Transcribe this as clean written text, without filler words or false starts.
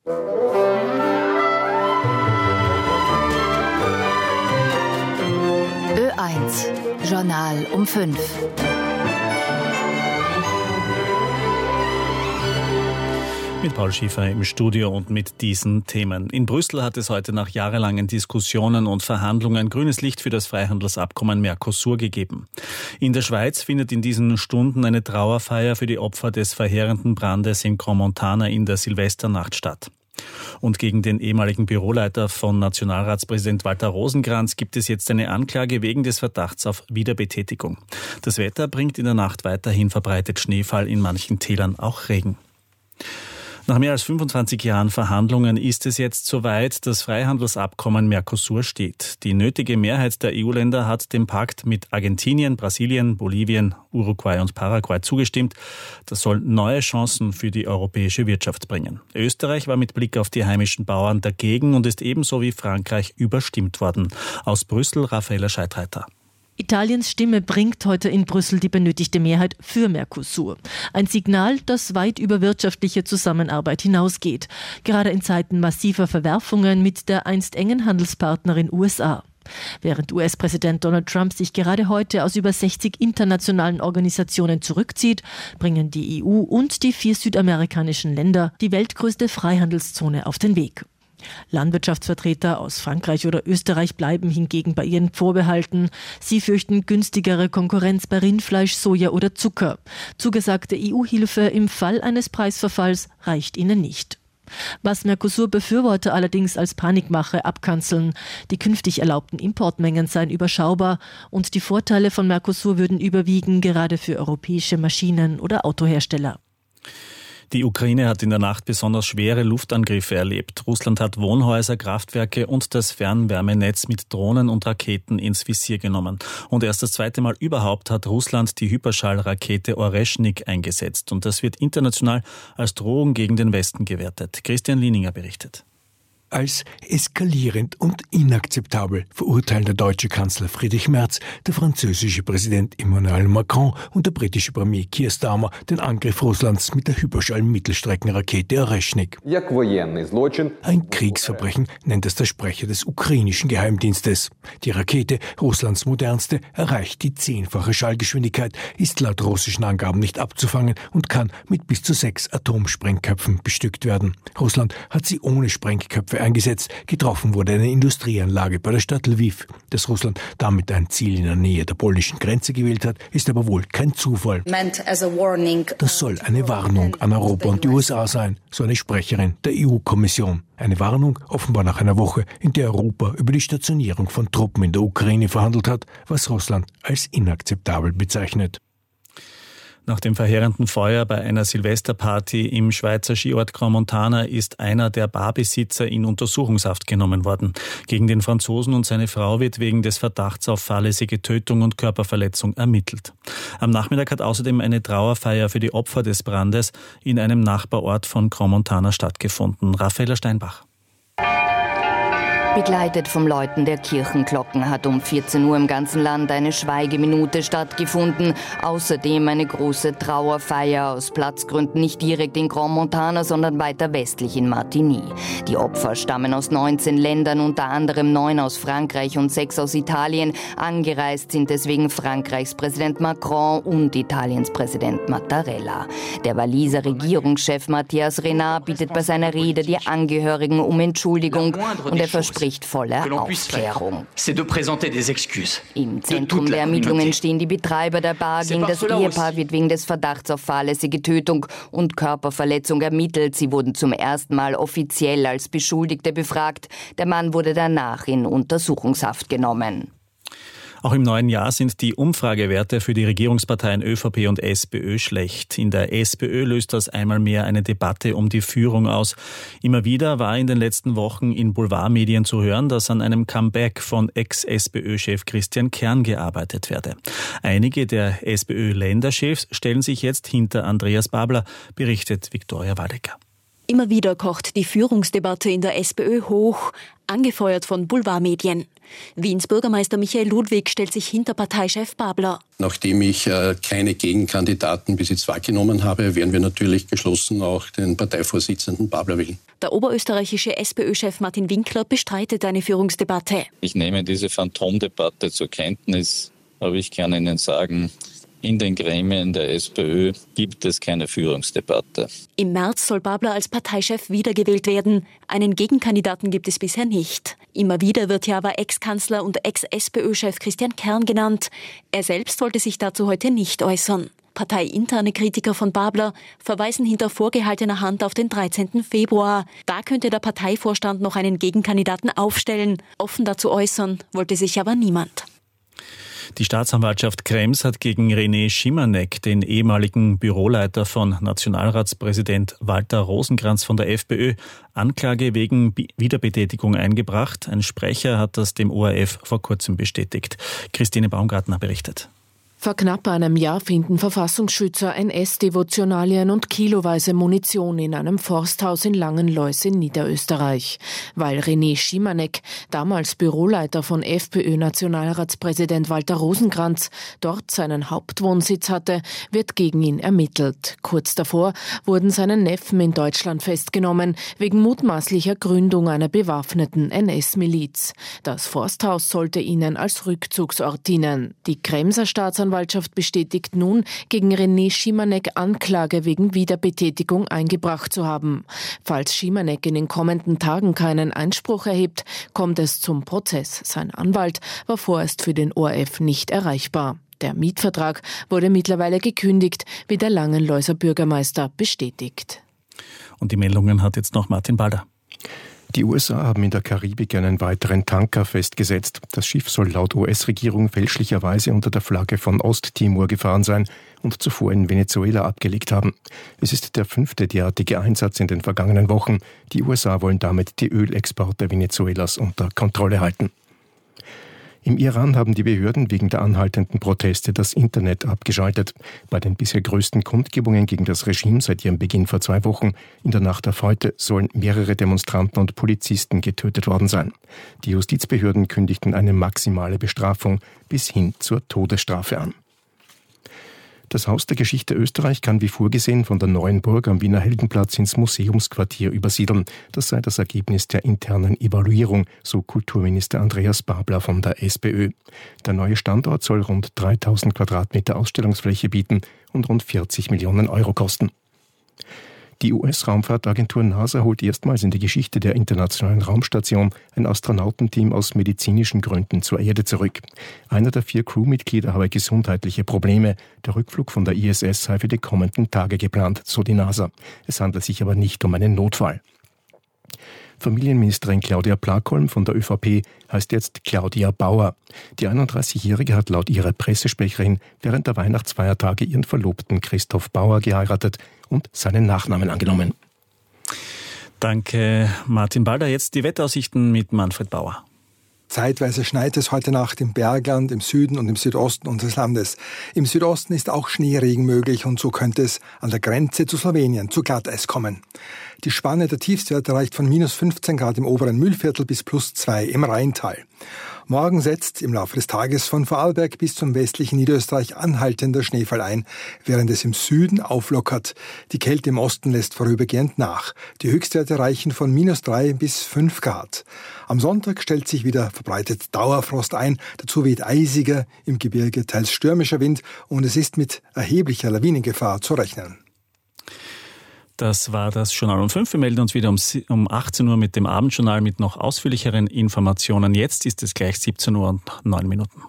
Ö1 Journal um 5. Mit Paul Schiefer im Studio und mit diesen Themen. In Brüssel hat es heute nach jahrelangen Diskussionen und Verhandlungen grünes Licht für das Freihandelsabkommen Mercosur gegeben. In der Schweiz findet in diesen Stunden eine Trauerfeier für die Opfer des verheerenden Brandes in Crans-Montana in der Silvesternacht statt. Und gegen den ehemaligen Büroleiter von Nationalratspräsident Walter Rosenkranz gibt es jetzt eine Anklage wegen des Verdachts auf Wiederbetätigung. Das Wetter bringt in der Nacht weiterhin verbreitet Schneefall, in manchen Tälern auch Regen. Nach mehr als 25 Jahren Verhandlungen ist es jetzt soweit, das Freihandelsabkommen Mercosur steht. Die nötige Mehrheit der EU-Länder hat dem Pakt mit Argentinien, Brasilien, Bolivien, Uruguay und Paraguay zugestimmt. Das soll neue Chancen für die europäische Wirtschaft bringen. Österreich war mit Blick auf die heimischen Bauern dagegen und ist ebenso wie Frankreich überstimmt worden. Aus Brüssel Raffaella Scheidreiter. Italiens Stimme bringt heute in Brüssel die benötigte Mehrheit für Mercosur. Ein Signal, das weit über wirtschaftliche Zusammenarbeit hinausgeht. Gerade in Zeiten massiver Verwerfungen mit der einst engen Handelspartnerin USA. Während US-Präsident Donald Trump sich gerade heute aus über 60 internationalen Organisationen zurückzieht, bringen die EU und die 4 südamerikanischen Länder die weltgrößte Freihandelszone auf den Weg. Landwirtschaftsvertreter aus Frankreich oder Österreich bleiben hingegen bei ihren Vorbehalten. Sie fürchten günstigere Konkurrenz bei Rindfleisch, Soja oder Zucker. Zugesagte EU-Hilfe im Fall eines Preisverfalls reicht ihnen nicht. Was Mercosur-Befürworter allerdings als Panikmache abkanzeln. Die künftig erlaubten Importmengen seien überschaubar und die Vorteile von Mercosur würden überwiegen, gerade für europäische Maschinen- oder Autohersteller. Die Ukraine hat in der Nacht besonders schwere Luftangriffe erlebt. Russland hat Wohnhäuser, Kraftwerke und das Fernwärmenetz mit Drohnen und Raketen ins Visier genommen. Und erst das zweite Mal überhaupt hat Russland die Hyperschallrakete Oreschnik eingesetzt. Und das wird international als Drohung gegen den Westen gewertet. Christian Lieninger berichtet. Als eskalierend und inakzeptabel verurteilen der deutsche Kanzler Friedrich Merz, der französische Präsident Emmanuel Macron und der britische Premier Keir Starmer den Angriff Russlands mit der Hyperschall-Mittelstreckenrakete Oreschnik. Ein Kriegsverbrechen nennt es der Sprecher des ukrainischen Geheimdienstes. Die Rakete, Russlands modernste, erreicht die 10-fache Schallgeschwindigkeit, ist laut russischen Angaben nicht abzufangen und kann mit bis zu 6 Atomsprengköpfen bestückt werden. Russland hat sie ohne Sprengköpfe eingesetzt. Getroffen wurde eine Industrieanlage bei der Stadt Lviv. Dass Russland damit ein Ziel in der Nähe der polnischen Grenze gewählt hat, ist aber wohl kein Zufall. Das soll eine Warnung an Europa und die USA sein, so eine Sprecherin der EU-Kommission. Eine Warnung offenbar nach einer Woche, in der Europa über die Stationierung von Truppen in der Ukraine verhandelt hat, was Russland als inakzeptabel bezeichnet. Nach dem verheerenden Feuer bei einer Silvesterparty im Schweizer Skiort Crans-Montana ist einer der Barbesitzer in Untersuchungshaft genommen worden. Gegen den Franzosen und seine Frau wird wegen des Verdachts auf fahrlässige Tötung und Körperverletzung ermittelt. Am Nachmittag hat außerdem eine Trauerfeier für die Opfer des Brandes in einem Nachbarort von Crans-Montana stattgefunden. Raffaella Steinbach. Begleitet vom Läuten der Kirchenglocken hat um 14 Uhr im ganzen Land eine Schweigeminute stattgefunden. Außerdem eine große Trauerfeier, aus Platzgründen nicht direkt in Crans-Montana, sondern weiter westlich in Martigny. Die Opfer stammen aus 19 Ländern, unter anderem 9 aus Frankreich und 6 aus Italien. Angereist sind deswegen Frankreichs Präsident Macron und Italiens Präsident Mattarella. Der Walliser Regierungschef Mathias Renard bittet bei seiner Rede die Angehörigen um Entschuldigung und er verspricht volle Aufklärung. Im Zentrum der Ermittlungen stehen die Betreiber der Bar. Gegen das Ehepaar wird wegen des Verdachts auf fahrlässige Tötung und Körperverletzung ermittelt. Sie wurden zum ersten Mal offiziell als Beschuldigte befragt. Der Mann wurde danach in Untersuchungshaft genommen. Auch im neuen Jahr sind die Umfragewerte für die Regierungsparteien ÖVP und SPÖ schlecht. In der SPÖ löst das einmal mehr eine Debatte um die Führung aus. Immer wieder war in den letzten Wochen in Boulevardmedien zu hören, dass an einem Comeback von Ex-SPÖ-Chef Christian Kern gearbeitet werde. Einige der SPÖ-Länderchefs stellen sich jetzt hinter Andreas Babler, berichtet Viktoria Waldecker. Immer wieder kocht die Führungsdebatte in der SPÖ hoch, angefeuert von Boulevardmedien. Wiens Bürgermeister Michael Ludwig stellt sich hinter Parteichef Babler. Nachdem ich keine Gegenkandidaten bis jetzt wahrgenommen habe, werden wir natürlich geschlossen auch den Parteivorsitzenden Babler wählen. Der oberösterreichische SPÖ-Chef Martin Winkler bestreitet eine Führungsdebatte. Ich nehme diese Phantomdebatte zur Kenntnis, aber ich kann Ihnen sagen, in den Gremien der SPÖ gibt es keine Führungsdebatte. Im März soll Babler als Parteichef wiedergewählt werden. Einen Gegenkandidaten gibt es bisher nicht. Immer wieder wird ja aber Ex-Kanzler und Ex-SPÖ-Chef Christian Kern genannt. Er selbst wollte sich dazu heute nicht äußern. Parteiinterne Kritiker von Babler verweisen hinter vorgehaltener Hand auf den 13. Februar. Da könnte der Parteivorstand noch einen Gegenkandidaten aufstellen. Offen dazu äußern wollte sich aber niemand. Die Staatsanwaltschaft Krems hat gegen René Schimanek, den ehemaligen Büroleiter von Nationalratspräsident Walter Rosenkranz von der FPÖ, Anklage wegen Wiederbetätigung eingebracht. Ein Sprecher hat das dem ORF vor kurzem bestätigt. Christine Baumgartner berichtet. Vor knapp einem Jahr finden Verfassungsschützer NS-Devotionalien und kiloweise Munition in einem Forsthaus in Langenlois in Niederösterreich. Weil René Schimanek, damals Büroleiter von FPÖ-Nationalratspräsident Walter Rosenkranz, dort seinen Hauptwohnsitz hatte, wird gegen ihn ermittelt. Kurz davor wurden seine Neffen in Deutschland festgenommen, wegen mutmaßlicher Gründung einer bewaffneten NS-Miliz. Das Forsthaus sollte ihnen als Rückzugsort dienen. Die Kremser Staatsanwaltschaft bestätigt nun, gegen René Schimanek Anklage wegen Wiederbetätigung eingebracht zu haben. Falls Schimanek in den kommenden Tagen keinen Einspruch erhebt, kommt es zum Prozess. Sein Anwalt war vorerst für den ORF nicht erreichbar. Der Mietvertrag wurde mittlerweile gekündigt, wie der Langenloiser Bürgermeister bestätigt. Und die Meldungen hat jetzt noch Martin Balder. Die USA haben in der Karibik einen weiteren Tanker festgesetzt. Das Schiff soll laut US-Regierung fälschlicherweise unter der Flagge von Osttimor gefahren sein und zuvor in Venezuela abgelegt haben. Es ist der 5. derartige Einsatz in den vergangenen Wochen. Die USA wollen damit die Ölexporte Venezuelas unter Kontrolle halten. Im Iran haben die Behörden wegen der anhaltenden Proteste das Internet abgeschaltet. Bei den bisher größten Kundgebungen gegen das Regime seit ihrem Beginn vor 2 Wochen, in der Nacht auf heute, sollen mehrere Demonstranten und Polizisten getötet worden sein. Die Justizbehörden kündigten eine maximale Bestrafung bis hin zur Todesstrafe an. Das Haus der Geschichte Österreich kann wie vorgesehen von der Neuen Burg am Wiener Heldenplatz ins Museumsquartier übersiedeln. Das sei das Ergebnis der internen Evaluierung, so Kulturminister Andreas Babler von der SPÖ. Der neue Standort soll rund 3000 Quadratmeter Ausstellungsfläche bieten und rund 40 Millionen Euro kosten. Die US-Raumfahrtagentur NASA holt erstmals in die Geschichte der Internationalen Raumstation ein Astronautenteam aus medizinischen Gründen zur Erde zurück. Einer der 4 Crewmitglieder habe gesundheitliche Probleme. Der Rückflug von der ISS sei für die kommenden Tage geplant, so die NASA. Es handelt sich aber nicht um einen Notfall. Familienministerin Claudia Plakholm von der ÖVP heißt jetzt Claudia Bauer. Die 31-Jährige hat laut ihrer Pressesprecherin während der Weihnachtsfeiertage ihren Verlobten Christoph Bauer geheiratet und seinen Nachnamen angenommen. Danke, Martin Balder. Jetzt die Wetteraussichten mit Manfred Bauer. Zeitweise schneit es heute Nacht im Bergland, im Süden und im Südosten unseres Landes. Im Südosten ist auch Schneeregen möglich und so könnte es an der Grenze zu Slowenien zu Glatteis kommen. Die Spanne der Tiefstwerte reicht von minus 15 Grad im oberen Mühlviertel bis plus 2 im Rheintal. Morgen setzt im Laufe des Tages von Vorarlberg bis zum westlichen Niederösterreich anhaltender Schneefall ein, während es im Süden auflockert. Die Kälte im Osten lässt vorübergehend nach. Die Höchstwerte reichen von minus 3 bis 5 Grad. Am Sonntag stellt sich wieder verbreitet Dauerfrost ein. Dazu weht eisiger, im Gebirge teils stürmischer Wind und es ist mit erheblicher Lawinengefahr zu rechnen. Das war das Journal um 5. Wir melden uns wieder um 18 Uhr mit dem Abendjournal mit noch ausführlicheren Informationen. Jetzt ist es gleich 17 Uhr und 9 Minuten.